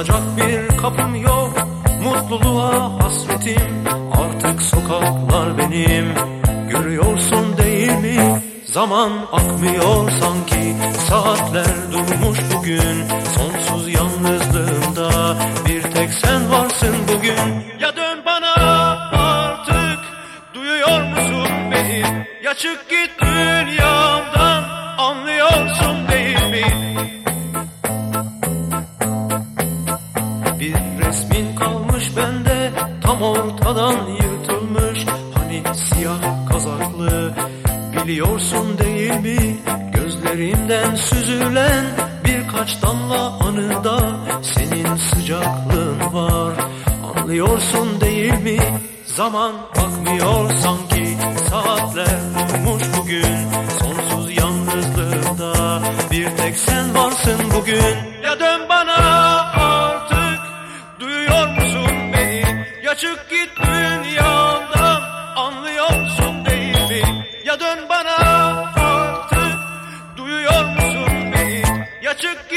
Çalacak bir kapım yok, mutluluğa hasretim. Artık sokaklar benim, görüyorsun değil mi? Zaman akmıyor sanki, saatler durmuş bugün. Sonsuz yalnızlığımda bir tek sen varsın bugün. Ya dön bana artık, duyuyor musun beni? Ya çık git dünyamdan, anlıyorsun değil mi? Bir resmin kalmış bende, tam ortadan yırtılmış. Hani siyah kazaklı, biliyorsun değil mi? Gözlerimden süzülen birkaç damla anıda senin sıcaklığın var. Anlıyorsun değil mi? Zaman akmıyor sanki, saatler durmuş bugün. Sonsuz yalnızlığımda bir tek sen varsın bugün. Ya dön bana artık, duyuyor musun beni? Ya çık git dünyamdan, anlıyorsun değil mi? Ya dön bana artık, duyuyor musun beni? Ya çık